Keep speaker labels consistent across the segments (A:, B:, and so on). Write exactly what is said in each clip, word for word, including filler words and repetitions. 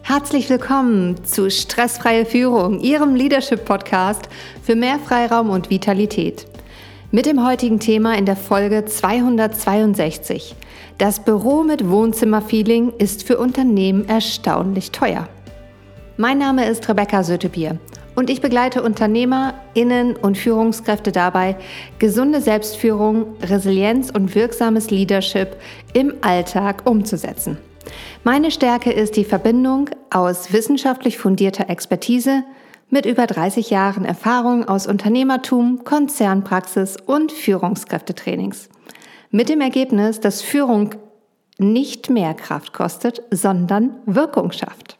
A: Herzlich willkommen zu Stressfreie Führung, Ihrem Leadership-Podcast für mehr Freiraum und Vitalität. Mit dem heutigen Thema in der Folge zweihundertzweiundsechzig. Das Büro mit Wohnzimmerfeeling ist für Unternehmen erstaunlich teuer. Mein Name ist Rebecca Sötebier und ich begleite UnternehmerInnen und Führungskräfte dabei, gesunde Selbstführung, Resilienz und wirksames Leadership im Alltag umzusetzen. Meine Stärke ist die Verbindung aus wissenschaftlich fundierter Expertise mit über dreißig Jahren Erfahrung aus Unternehmertum, Konzernpraxis und Führungskräftetrainings. Mit dem Ergebnis, dass Führung nicht mehr Kraft kostet, sondern Wirkung schafft.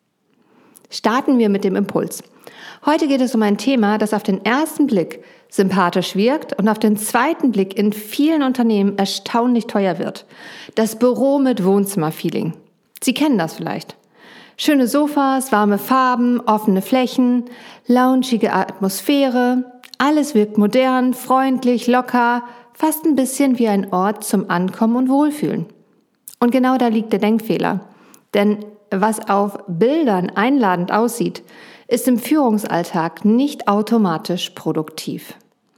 A: Starten wir mit dem Impuls. Heute geht es um ein Thema, das auf den ersten Blick sympathisch wirkt und auf den zweiten Blick in vielen Unternehmen erstaunlich teuer wird. Das Büro mit Wohnzimmerfeeling. Sie kennen das vielleicht. Schöne Sofas, warme Farben, offene Flächen, loungige Atmosphäre. Alles wirkt modern, freundlich, locker, fast ein bisschen wie ein Ort zum Ankommen und Wohlfühlen. Und genau da liegt der Denkfehler. Denn was auf Bildern einladend aussieht, ist im Führungsalltag nicht automatisch produktiv.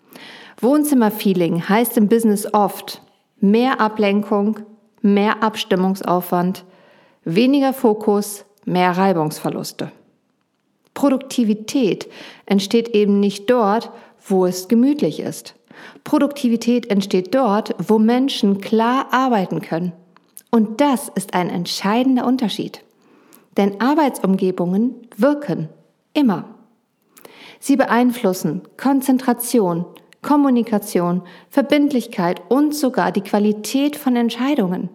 A: Wohnzimmerfeeling heißt im Business oft mehr Ablenkung, mehr Abstimmungsaufwand, weniger Fokus, mehr Reibungsverluste. Produktivität entsteht eben nicht dort, wo es gemütlich ist. Produktivität entsteht dort, wo Menschen klar arbeiten können. Und das ist ein entscheidender Unterschied. Denn Arbeitsumgebungen wirken immer. Sie beeinflussen Konzentration, Kommunikation, Verbindlichkeit und sogar die Qualität von Entscheidungen.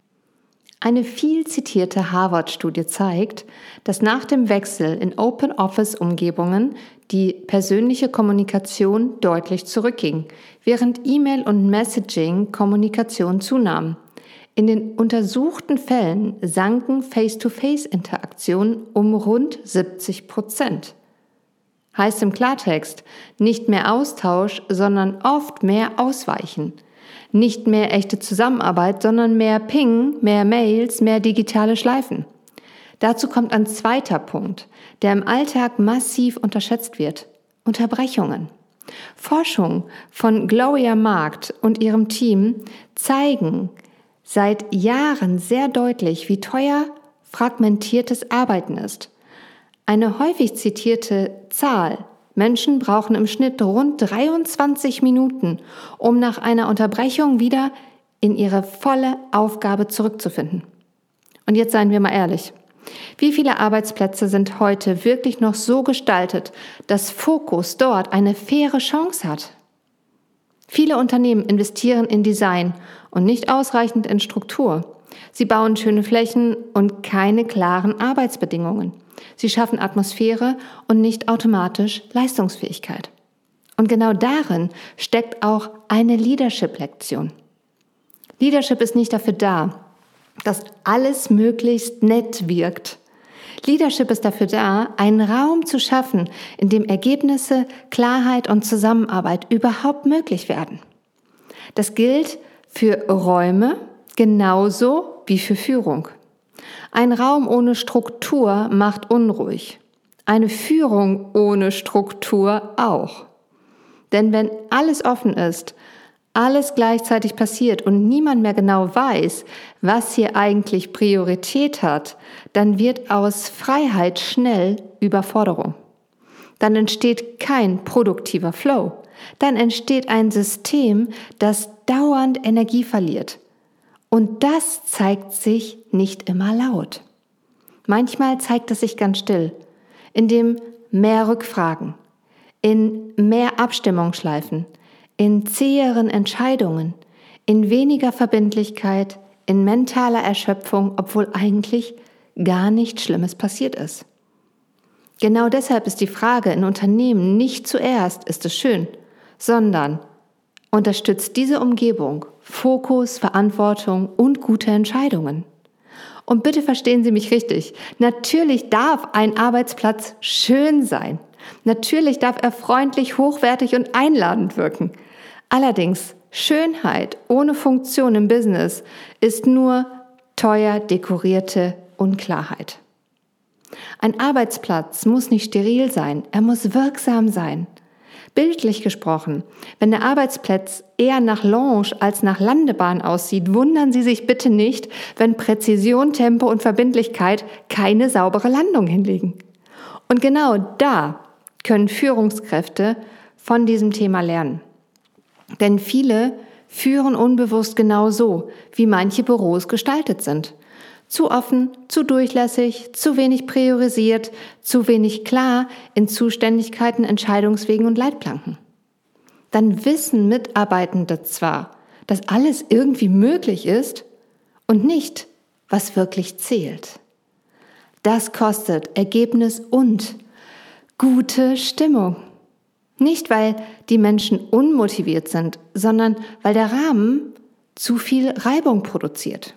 A: Eine viel zitierte Harvard-Studie zeigt, dass nach dem Wechsel in Open-Office-Umgebungen die persönliche Kommunikation deutlich zurückging, während E-Mail- und Messaging-Kommunikation zunahm. In den untersuchten Fällen sanken Face-to-Face-Interaktionen um rund siebzig Prozent. Heißt im Klartext, nicht mehr Austausch, sondern oft mehr Ausweichen. Nicht mehr echte Zusammenarbeit, sondern mehr Ping, mehr Mails, mehr digitale Schleifen. Dazu kommt ein zweiter Punkt, der im Alltag massiv unterschätzt wird: Unterbrechungen. Forschung von Gloria Markt und ihrem Team zeigen seit Jahren sehr deutlich, wie teuer fragmentiertes Arbeiten ist. Eine häufig zitierte Zahl: Menschen brauchen im Schnitt rund dreiundzwanzig Minuten, um nach einer Unterbrechung wieder in ihre volle Aufgabe zurückzufinden. Und jetzt seien wir mal ehrlich. Wie viele Arbeitsplätze sind heute wirklich noch so gestaltet, dass Fokus dort eine faire Chance hat? Viele Unternehmen investieren in Design und nicht ausreichend in Struktur. Sie bauen schöne Flächen und keine klaren Arbeitsbedingungen. Sie schaffen Atmosphäre und nicht automatisch Leistungsfähigkeit. Und genau darin steckt auch eine Leadership-Lektion. Leadership ist nicht dafür da, dass alles möglichst nett wirkt. Leadership ist dafür da, einen Raum zu schaffen, in dem Ergebnisse, Klarheit und Zusammenarbeit überhaupt möglich werden. Das gilt für Räume genauso wie für Führung. Ein Raum ohne Struktur macht unruhig. Eine Führung ohne Struktur auch. Denn wenn alles offen ist, alles gleichzeitig passiert und niemand mehr genau weiß, was hier eigentlich Priorität hat, dann wird aus Freiheit schnell Überforderung. Dann entsteht kein produktiver Flow. Dann entsteht ein System, das dauernd Energie verliert. Und das zeigt sich nicht immer laut. Manchmal zeigt es sich ganz still, indem mehr Rückfragen, in mehr Abstimmungsschleifen, in zäheren Entscheidungen, in weniger Verbindlichkeit, in mentaler Erschöpfung, obwohl eigentlich gar nichts Schlimmes passiert ist. Genau deshalb ist die Frage in Unternehmen nicht zuerst, ist es schön, sondern unterstützt diese Umgebung Fokus, Verantwortung und gute Entscheidungen. Und bitte verstehen Sie mich richtig, natürlich darf ein Arbeitsplatz schön sein. Natürlich darf er freundlich, hochwertig und einladend wirken. Allerdings, Schönheit ohne Funktion im Business ist nur teuer dekorierte Unklarheit. Ein Arbeitsplatz muss nicht steril sein, er muss wirksam sein. Bildlich gesprochen, wenn der Arbeitsplatz eher nach Lounge als nach Landebahn aussieht, wundern Sie sich bitte nicht, wenn Präzision, Tempo und Verbindlichkeit keine saubere Landung hinlegen. Und genau da können Führungskräfte von diesem Thema lernen. Denn viele führen unbewusst genau so, wie manche Büros gestaltet sind. Zu offen, zu durchlässig, zu wenig priorisiert, zu wenig klar in Zuständigkeiten, Entscheidungswegen und Leitplanken. Dann wissen Mitarbeitende zwar, dass alles irgendwie möglich ist und nicht, was wirklich zählt. Das kostet Ergebnis und gute Stimmung. Nicht, weil die Menschen unmotiviert sind, sondern weil der Rahmen zu viel Reibung produziert.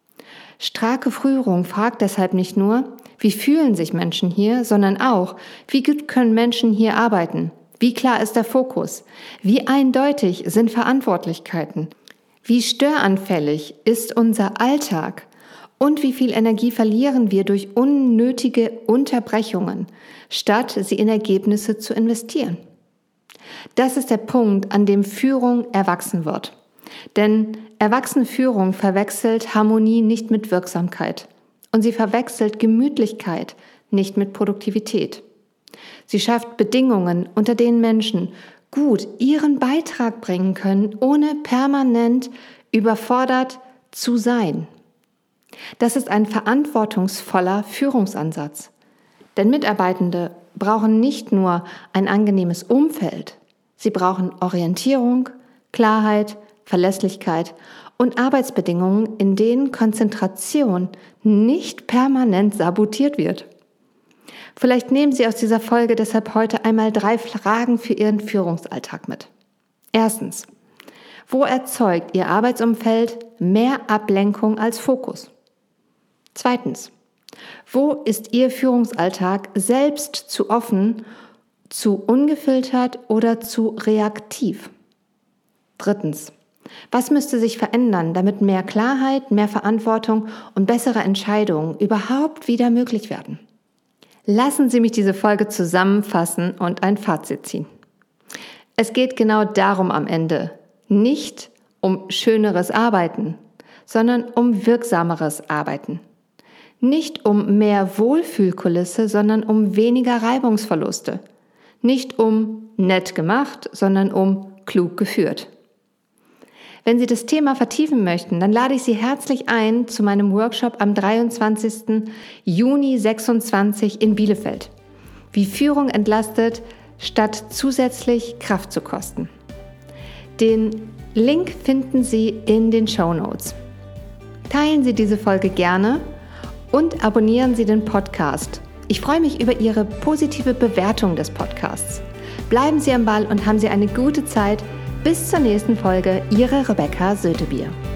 A: Starke Führung fragt deshalb nicht nur, wie fühlen sich Menschen hier, sondern auch, wie gut können Menschen hier arbeiten? Wie klar ist der Fokus? Wie eindeutig sind Verantwortlichkeiten? Wie störanfällig ist unser Alltag? Und wie viel Energie verlieren wir durch unnötige Unterbrechungen, statt sie in Ergebnisse zu investieren? Das ist der Punkt, an dem Führung erwachsen wird. Denn erwachsene Führung verwechselt Harmonie nicht mit Wirksamkeit und sie verwechselt Gemütlichkeit nicht mit Produktivität. Sie schafft Bedingungen, unter denen Menschen gut ihren Beitrag bringen können, ohne permanent überfordert zu sein. Das ist ein verantwortungsvoller Führungsansatz. Denn Mitarbeitende brauchen nicht nur ein angenehmes Umfeld, sie brauchen Orientierung, Klarheit, Verlässlichkeit und Arbeitsbedingungen, in denen Konzentration nicht permanent sabotiert wird. Vielleicht nehmen Sie aus dieser Folge deshalb heute einmal drei Fragen für Ihren Führungsalltag mit. Erstens, wo erzeugt Ihr Arbeitsumfeld mehr Ablenkung als Fokus? Zweitens, wo ist Ihr Führungsalltag selbst zu offen, zu ungefiltert oder zu reaktiv? Drittens, was müsste sich verändern, damit mehr Klarheit, mehr Verantwortung und bessere Entscheidungen überhaupt wieder möglich werden? Lassen Sie mich diese Folge zusammenfassen und ein Fazit ziehen. Es geht genau darum am Ende, nicht um schöneres Arbeiten, sondern um wirksameres Arbeiten. Nicht um mehr Wohlfühlkulisse, sondern um weniger Reibungsverluste. Nicht um nett gemacht, sondern um klug geführt. Wenn Sie das Thema vertiefen möchten, dann lade ich Sie herzlich ein zu meinem Workshop am dreiundzwanzigsten Juni sechsundzwanzig in Bielefeld. Wie Führung entlastet, statt zusätzlich Kraft zu kosten. Den Link finden Sie in den Shownotes. Teilen Sie diese Folge gerne und abonnieren Sie den Podcast. Ich freue mich über Ihre positive Bewertung des Podcasts. Bleiben Sie am Ball und haben Sie eine gute Zeit. Bis zur nächsten Folge, Ihre Rebecca Sötebier.